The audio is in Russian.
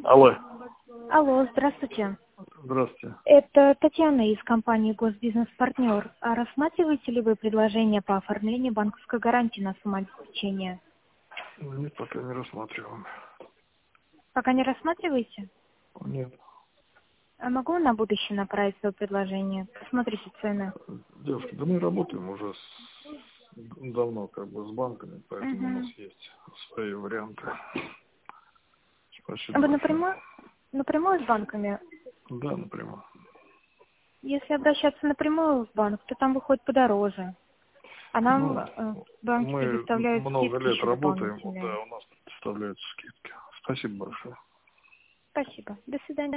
Алло. Алло, здравствуйте. Здравствуйте. Это Татьяна из компании «Госбизнес-партнер». А рассматриваете ли вы предложение по оформлению банковской гарантии на самообеспечение? Нет, пока не рассматриваем. Пока не рассматриваете? Нет. А могу на будущее направить свое предложение? Посмотрите цены. Девушка, да мы работаем уже давно с банками, поэтому у нас Угу. есть свои варианты. Спасибо Вы большое. напрямую с банками? Да, напрямую. Если обращаться напрямую в банк, то там выходит подороже. А Ну, нам банки мы предоставляют много скидки лет еще работаем, дополнительные. да, у нас предоставляются скидки. Спасибо большое. Спасибо. До свидания.